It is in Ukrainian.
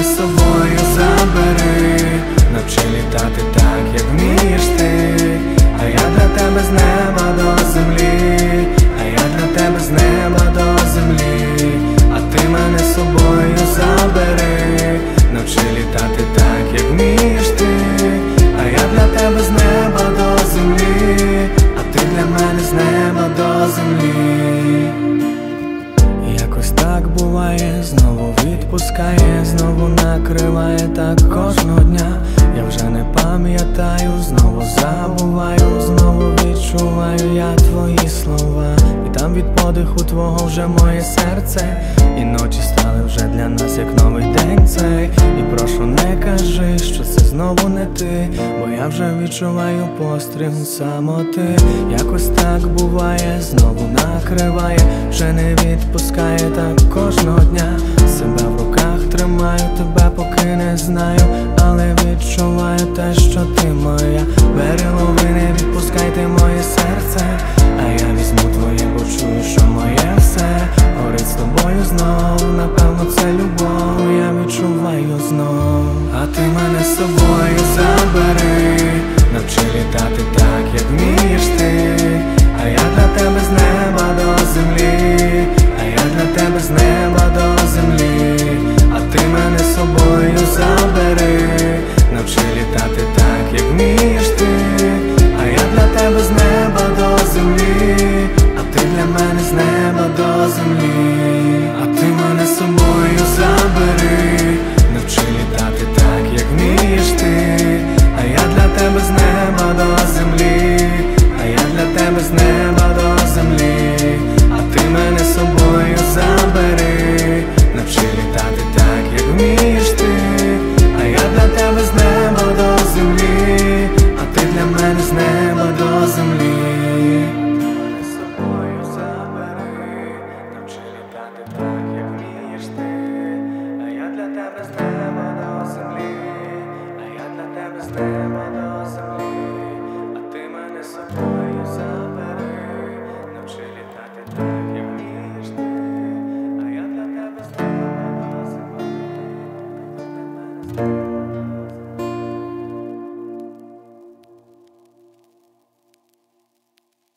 з собою забери, навчи літати так, як вмієш ти. А я для тебе з неба до землі, а я для тебе з неба до землі. А ти мене з собою забери, навчи літати так, як вмієш ти. А я для тебе з неба до землі, а ти для мене з неба до землі. Якось так буває, знову відпускає, знову накриває так кожного дня. Я вже не пам'ятаю, знову забуваю, знову відчуваю я твої слова. І там від подиху твого вже моє серце, і ночі стали вже для нас як новий день цей. І прошу, не кажи, що це знову не ти, бо я вже відчуваю постріл самоти. Якось так буває, знову накриває, вже не відпускає так кожного дня. Себе в руках тримаю, тебе поки не знаю, але відчуваю те, що ти моя. Бери, лови, не відпускай ти моє серце, а я візьму твоє, бо чую, що моє все горить з тобою знов. Напевно, це любов, я відчуваю знов. А ти мене з собою забери,